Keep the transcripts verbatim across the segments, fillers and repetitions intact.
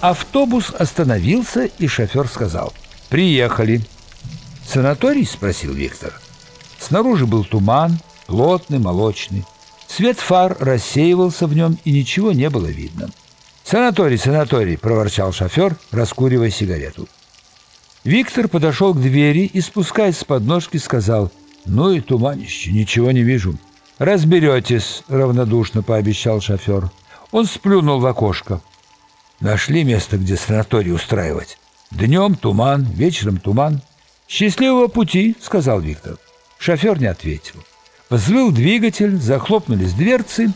Автобус остановился, и шофер сказал: «Приехали». «Санаторий?» – спросил Виктор. Снаружи был туман, плотный, молочный. Свет фар рассеивался в нем, и ничего не было видно. «Санаторий, санаторий!» – проворчал шофер, раскуривая сигарету. Виктор подошел к двери и, спускаясь с подножки, сказал: «Ну и туманище, ничего не вижу». «Разберетесь», – равнодушно пообещал шофер. Он сплюнул в окошко. «Нашли место, где санаторий устраивать. Днем туман, вечером туман». «Счастливого пути», — сказал Виктор. Шофер не ответил. Взвыл двигатель, захлопнулись дверцы,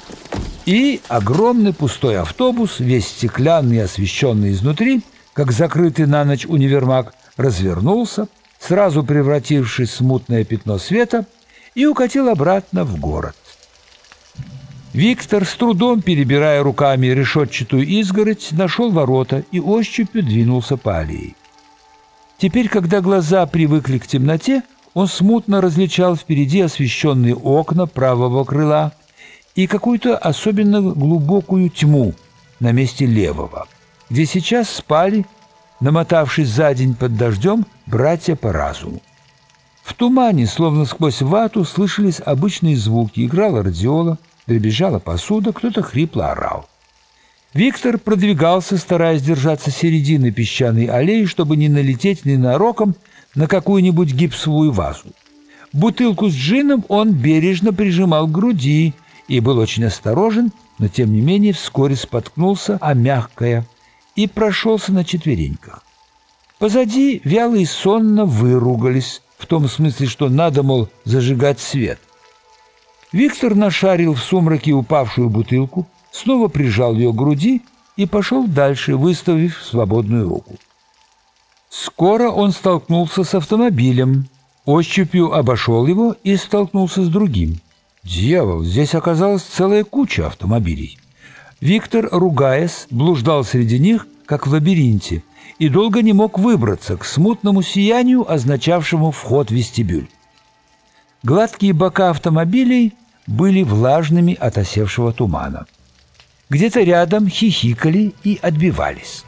и огромный пустой автобус, весь стеклянный и освещенный изнутри, как закрытый на ночь универмаг, развернулся, сразу превратившись в смутное пятно света, и укатил обратно в город. Виктор, с трудом перебирая руками решетчатую изгородь, нашел ворота и ощупью двинулся по аллее. Теперь, когда глаза привыкли к темноте, он смутно различал впереди освещенные окна правого крыла и какую-то особенно глубокую тьму на месте левого, где сейчас спали, намотавшись за день под дождем, братья по разуму. В тумане, словно сквозь вату, слышались обычные звуки. Играла радиола, дребезжала посуда, кто-то хрипло орал. Виктор продвигался, стараясь держаться середины песчаной аллеи, чтобы не налететь ненароком на какую-нибудь гипсовую вазу. Бутылку с джином он бережно прижимал к груди и был очень осторожен, но тем не менее вскоре споткнулся о мягкое и прошелся на четвереньках. Позади вяло и сонно выругались, в том смысле, что надо, мол, зажигать свет. Виктор нашарил в сумраке упавшую бутылку, снова прижал ее к груди и пошел дальше, выставив свободную руку. Скоро он столкнулся с автомобилем, ощупью обошел его и столкнулся с другим. Дьявол, здесь оказалась целая куча автомобилей. Виктор, ругаясь, блуждал среди них, как в лабиринте, и долго не мог выбраться к смутному сиянию, означавшему вход в вестибюль. Гладкие бока автомобилей были влажными от осевшего тумана. Где-то рядом хихикали и отбивались.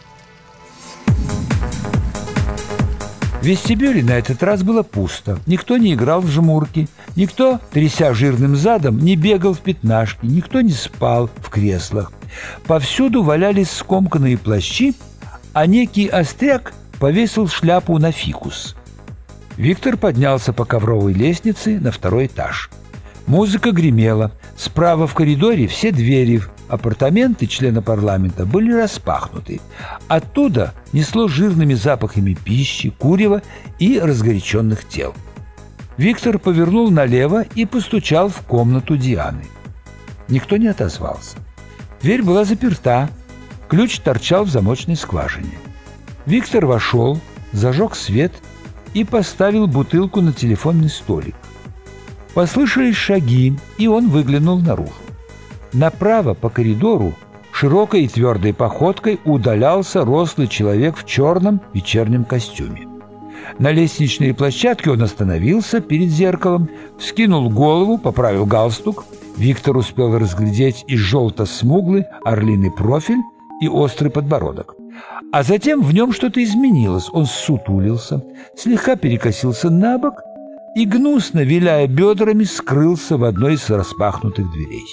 В вестибюле на этот раз было пусто. Никто не играл в жмурки, никто, тряся жирным задом, не бегал в пятнашки, никто не спал в креслах. Повсюду валялись скомканные плащи, а некий остряк повесил шляпу на фикус. Виктор поднялся по ковровой лестнице на второй этаж. Музыка гремела. Справа в коридоре все двери в апартаменты члена парламента были распахнуты. Оттуда несло жирными запахами пищи, курева и разгоряченных тел. Виктор повернул налево и постучал в комнату Дианы. Никто не отозвался. Дверь была заперта, ключ торчал в замочной скважине. Виктор вошел, зажег свет и поставил бутылку на телефонный столик. Послышались шаги, и он выглянул наружу. Направо по коридору широкой и твердой походкой удалялся рослый человек в черном вечернем костюме. На лестничной площадке он остановился перед зеркалом, вскинул голову, поправил галстук. Виктор успел разглядеть и желто-смуглый орлиный профиль, и острый подбородок. А затем в нем что-то изменилось. Он ссутулился, слегка перекосился на бок и, гнусно виляя бедрами, скрылся в одной из распахнутых дверей.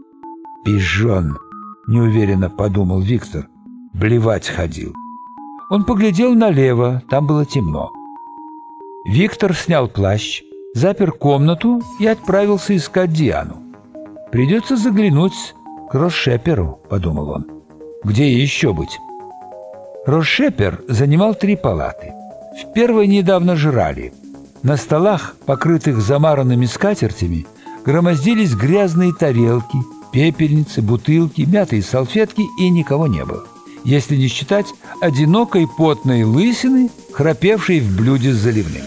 «Пижон!» — неуверенно подумал Виктор. «Блевать ходил». Он поглядел налево, там было темно. Виктор снял плащ, запер комнату и отправился искать Диану. «Придется заглянуть к Рошеперу», — подумал он. «Где ей еще быть?» Рошепер занимал три палаты. В первой недавно жрали. На столах, покрытых замаранными скатертями, громоздились грязные тарелки, пепельницы, бутылки, мятые салфетки, и никого не было, если не считать одинокой потной лысины, храпевшей в блюде с заливным.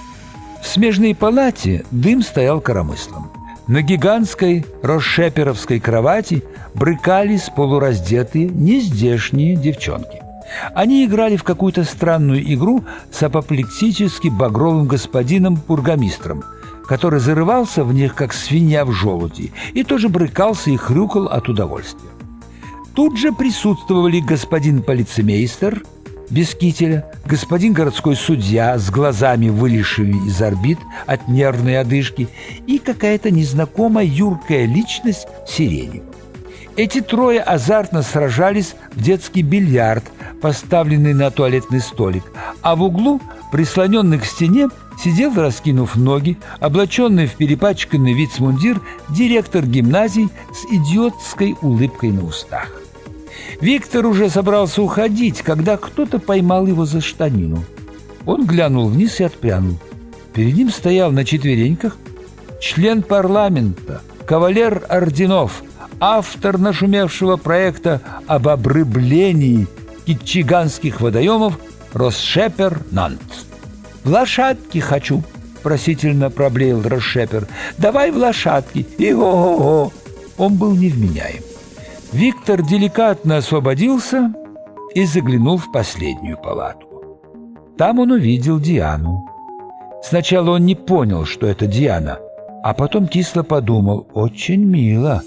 В смежной палате дым стоял коромыслом. На гигантской рошеперовской кровати брыкались полураздетые, нездешние девчонки. Они играли в какую-то странную игру с апоплексически багровым господином-бургомистром, который зарывался в них, как свинья в желуди, и тоже брыкался и хрюкал от удовольствия. Тут же присутствовали господин полицеймейстер без кителя, господин городской судья с глазами, вылезшими из орбит от нервной одышки, и какая-то незнакомая юркая личность в сиреневом. Эти трое азартно сражались в детский бильярд, поставленный на туалетный столик, а в углу, прислоненный к стене, сидел, раскинув ноги, облаченный в перепачканный вицмундир, директор гимназии с идиотской улыбкой на устах. Виктор уже собрался уходить, когда кто-то поймал его за штанину. Он глянул вниз и отпрянул. Перед ним стоял на четвереньках член парламента, кавалер орденов, автор нашумевшего проекта об обрыблении китчиганских водоемов Росшепер Нант. «В лошадки хочу», — просительно проблеял Росшепер. «Давай в лошадки». И о-о-о! Он был невменяем. Виктор деликатно освободился и заглянул в последнюю палату. Там он увидел Диану. Сначала он не понял, что это Диана, а потом кисло подумал: очень мило.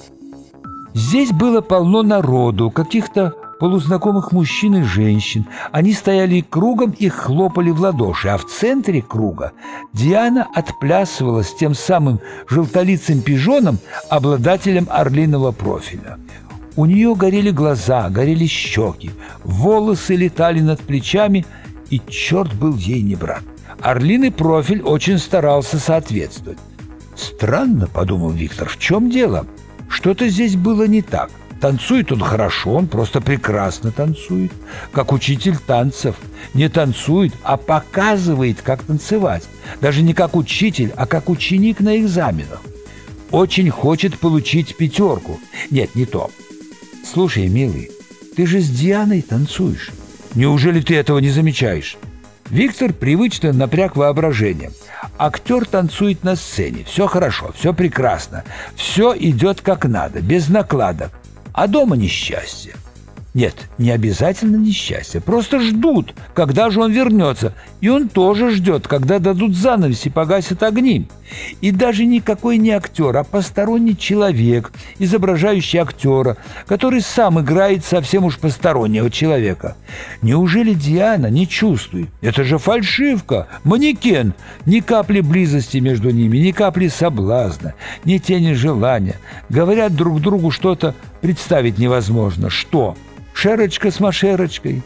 Здесь было полно народу, каких-то полузнакомых мужчин и женщин. Они стояли кругом и хлопали в ладоши, а в центре круга Диана отплясывала с тем самым желтолицым пижоном, обладателем орлиного профиля. У нее горели глаза, горели щеки, волосы летали над плечами, и черт был ей не брат. Орлиный профиль очень старался соответствовать. «Странно», — подумал Виктор, — «в чем дело? Что-то здесь было не так. Танцует он хорошо, он просто прекрасно танцует, как учитель танцев. Не танцует, а показывает, как танцевать. Даже не как учитель, а как ученик на экзаменах. Очень хочет получить пятерку. Нет, не то. Слушай, милый, ты же с Дианой танцуешь. Неужели ты этого не замечаешь?» Виктор привычно напряг воображение. Актер танцует на сцене. Все хорошо, все прекрасно. Все идет как надо, без накладок. А дома несчастье. Нет, не обязательно несчастье. Просто ждут, когда же он вернется. И он тоже ждет, когда дадут занавес и погасят огни. И даже никакой не актер, а посторонний человек, изображающий актера, который сам играет совсем уж постороннего человека. Неужели Диана не чувствует? Это же фальшивка, манекен. Ни капли близости между ними, ни капли соблазна, ни тени желания. Говорят друг другу что-то, представить невозможно. Что? Шерочка с Машерочкой.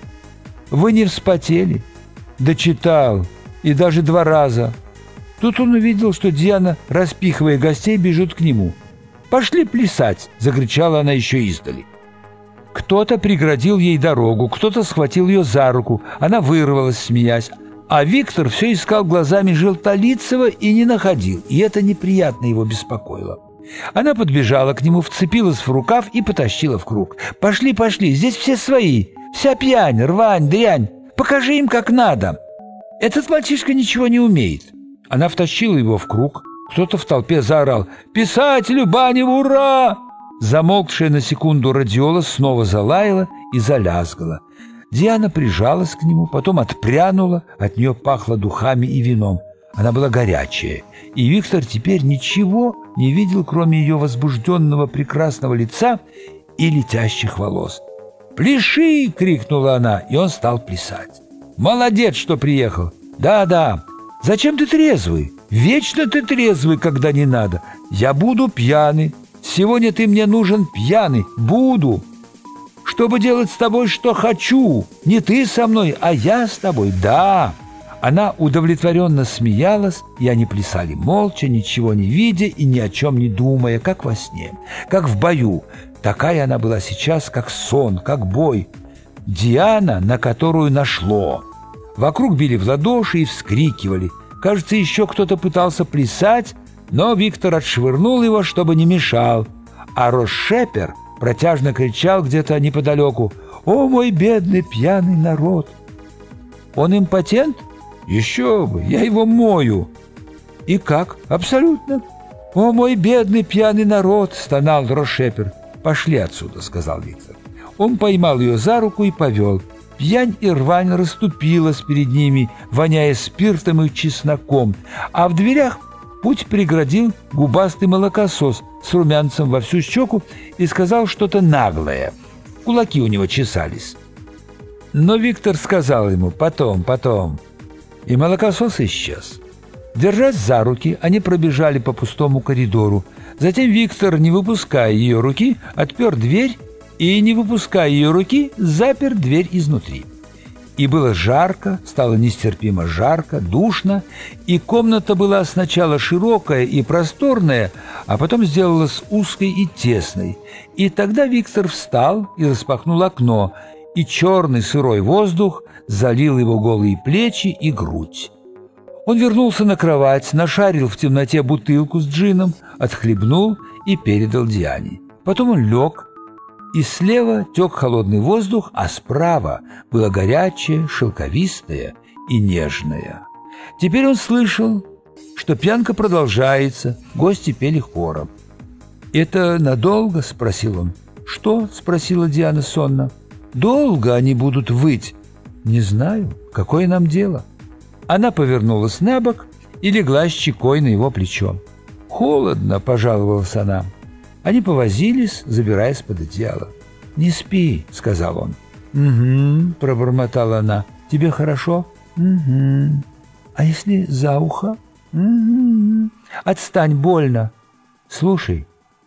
Вы не вспотели? Дочитал. И даже два раза. Тут он увидел, что Диана, распихивая гостей, бежит к нему. «Пошли плясать!» — закричала она еще издали. Кто-то преградил ей дорогу, кто-то схватил ее за руку. Она вырвалась, смеясь. А Виктор все искал глазами Желтолицего и не находил. И это неприятно его беспокоило. Она подбежала к нему, вцепилась в рукав и потащила в круг. «Пошли, пошли, здесь все свои. Вся пьянь, рвань, дрянь. Покажи им, как надо. Этот мальчишка ничего не умеет». Она втащила его в круг. Кто-то в толпе заорал: «Писателю Баневу, ура!» Замолкшая на секунду радиола снова залаяла и залязгала. Диана прижалась к нему, потом отпрянула, от нее пахло духами и вином. Она была горячая, и Виктор теперь ничего не видел, кроме ее возбужденного прекрасного лица и летящих волос. «Пляши!» — крикнула она, и он стал плясать. «Молодец, что приехал!» «Да-да! Зачем ты трезвый? Вечно ты трезвый, когда не надо. Я буду пьяный. Сегодня ты мне нужен пьяный. Буду. Чтобы делать с тобой, что хочу. Не ты со мной, а я с тобой. Да!» Она удовлетворенно смеялась, и они плясали молча, ничего не видя и ни о чем не думая, как во сне, как в бою. Такая она была сейчас, как сон, как бой. Диана, на которую нашло. Вокруг били в ладоши и вскрикивали. Кажется, еще кто-то пытался плясать, но Виктор отшвырнул его, чтобы не мешал. А Росшепер протяжно кричал где-то неподалеку: «О, мой бедный пьяный народ!» «Он импотент? Еще бы, я его мою». «И как? Абсолютно». «О, мой бедный пьяный народ!» — стонал Росшепер. «Пошли отсюда», — сказал Виктор. Он поймал ее за руку и повел. Пьянь и рвань расступилась перед ними, воняя спиртом и чесноком, а в дверях путь преградил губастый молокосос с румянцем во всю щеку и сказал что-то наглое. кулаки у него чесались. Но Виктор сказал ему: «Потом, потом». И молокосос исчез. Держась за руки, они пробежали по пустому коридору. Затем Виктор, не выпуская ее руки, отпер дверь и, не выпуская ее руки, запер дверь изнутри. И было жарко, стало нестерпимо жарко, душно, и комната была сначала широкая и просторная, а потом сделалась узкой и тесной. И тогда Виктор встал и распахнул окно, и черный сырой воздух залил его голые плечи и грудь. Он вернулся на кровать, нашарил в темноте бутылку с джином, отхлебнул и передал Диане. Потом он лег, и слева тек холодный воздух, а справа было горячее, шелковистое и нежное. Теперь он слышал, что пьянка продолжается, гости пели хором. «Это надолго?» – спросил он. «Что?» – спросила Диана сонно. «Долго они будут выть?» «Не знаю. Какое нам дело?» Она повернулась на бок и легла щекой на его плечо. «Холодно», – пожаловалась она. Они повозились, забираясь под одеяло. «Не спи», — сказал он. «Угу», — пробормотала она. «Тебе хорошо?» «Угу». «А если за ухо?» «Угу». «Отстань, больно». «Слушай,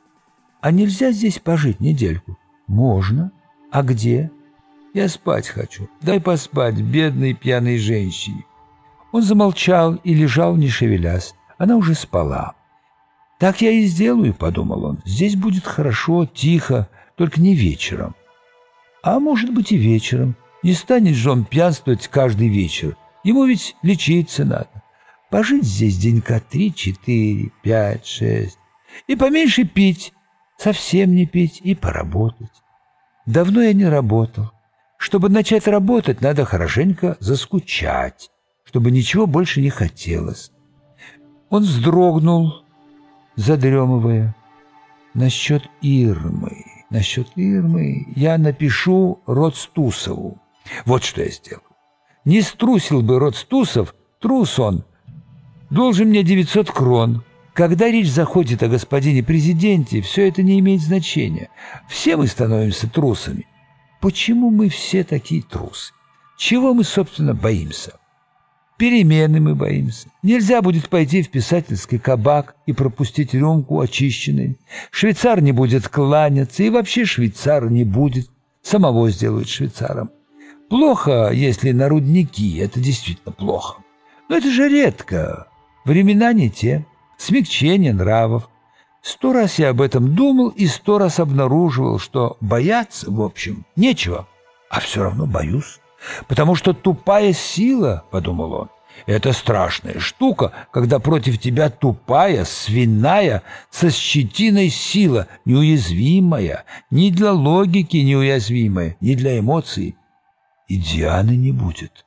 а нельзя здесь пожить недельку?» «Можно». «А где?» «Я спать хочу. Дай поспать бедной пьяной женщине». Он замолчал и лежал, не шевелясь. Она уже спала. «Так я и сделаю», — подумал он. «Здесь будет хорошо, тихо, только не вечером». А может быть и вечером. Не станет же он пьянствовать каждый вечер. Ему ведь лечиться надо. Пожить здесь денька три, четыре, пять, шесть. И поменьше пить, совсем не пить, и поработать. Давно я не работал. Чтобы начать работать, надо хорошенько заскучать, чтобы ничего больше не хотелось. Он вздрогнул, задремывая. Насчет Ирмы, насчет Ирмы я напишу Роцтусову. Вот что я сделаю. Не струсил бы Роцтусов, трус он, должен мне девятьсот крон. Когда речь заходит о господине президенте, все это не имеет значения. Все мы становимся трусами. Почему мы все такие трусы? Чего мы, собственно, боимся? Перемены мы боимся. Нельзя будет пойти в писательский кабак и пропустить рюмку очищенной. Швейцар не будет кланяться, и вообще швейцар не будет. Самого сделают швейцаром. Плохо, если на рудники, это действительно плохо. Но это же редко. Времена не те. Смягчение нравов. Сто раз я об этом думал и сто раз обнаруживал, что бояться, в общем, нечего. А все равно боюсь. Потому что тупая сила, — подумал он, — это страшная штука, когда против тебя тупая, свиная, со щетиной сила, неуязвимая, ни для логики неуязвимая, ни для эмоций. И Дианы не будет.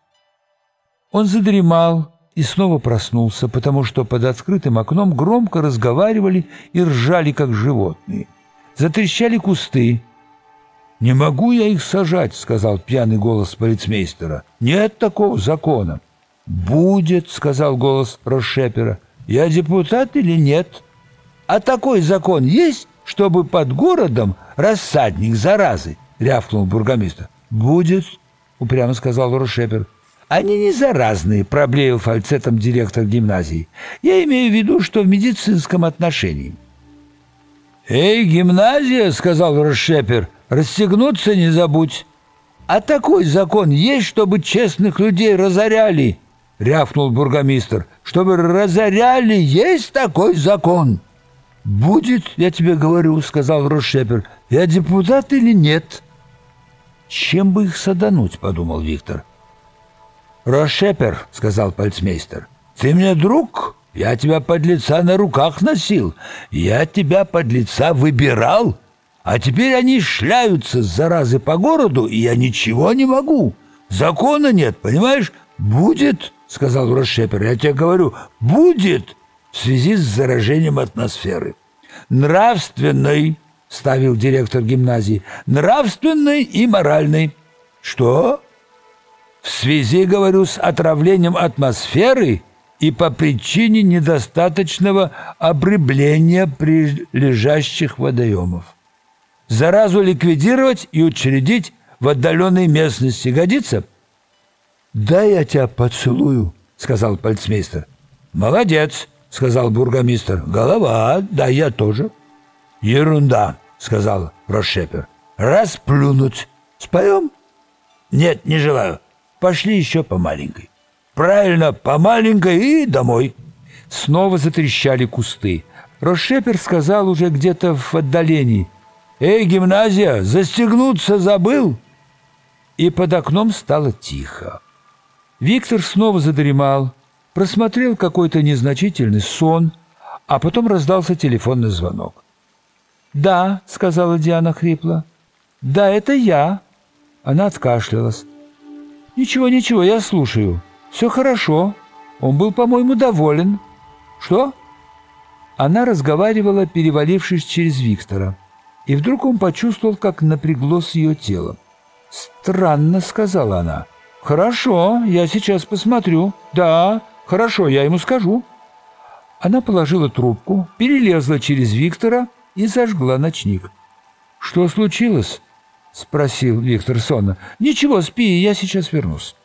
Он задремал и снова проснулся, потому что под открытым окном громко разговаривали и ржали, как животные. Затрещали кусты. «Не могу я их сажать», — сказал пьяный голос полицмейстера. «Нет такого закона». «Будет», — сказал голос Росшепера. «Я депутат или нет?» «А такой закон есть, чтобы под городом рассадник заразы?» — рявкнул бургомистр. «Будет», — упрямо сказал Росшепер. «Они не заразные», — проблеял фальцетом директор гимназии. «Я имею в виду, что в медицинском отношении». «Эй, гимназия», — сказал Росшепер, — «расстегнуться не забудь». «А такой закон есть, чтобы честных людей разоряли?» — рявкнул бургомистр. «Чтобы разоряли, есть такой закон». «Будет, я тебе говорю», — сказал Росшепер. «Я депутат или нет?» «Чем бы их садануть?» — подумал Виктор. «Росшепер», — сказал полицмейстер, — «ты мне друг? Я тебя, подлеца, на руках носил. Я тебя, подлеца, выбирал. А теперь они шляются с заразы по городу, и я ничего не могу. Закона нет, понимаешь? Будет, — сказал Росшепер, — я тебе говорю, будет в связи с заражением атмосферы. Нравственной, — ставил директор гимназии, — нравственной и моральной. Что? В связи, говорю, с отравлением атмосферы и по причине недостаточного обрыбления прилежащих водоемов. Заразу ликвидировать и учредить в отдаленной местности. Годится?» «Дай я тебя поцелую», — сказал полицмейстер. «Молодец», — сказал бургомистр. «Голова, да я тоже». «Ерунда», — сказал Росшепер. «Расплюнуть. Споем?» «Нет, не желаю. Пошли еще по маленькой». «Правильно, по маленькой и домой». Снова затрещали кусты. Росшепер сказал уже где-то в отдалении: «Эй, гимназия, застегнуться забыл?» И под окном стало тихо. Виктор снова задремал, просмотрел какой-то незначительный сон, а потом раздался телефонный звонок. «Да», — сказала Диана хрипло. «Да, это я». Она откашлялась. «Ничего, ничего, я слушаю. Все хорошо. Он был, по-моему, доволен». «Что?» Она разговаривала, перевалившись через Виктора. И вдруг он почувствовал, как напряглось ее тело. «Странно», — сказала она. «Хорошо, я сейчас посмотрю. Да, хорошо, я ему скажу». Она положила трубку, перелезла через Виктора и зажгла ночник. «Что случилось?» — спросил Виктор сонно. «Ничего, спи, я сейчас вернусь».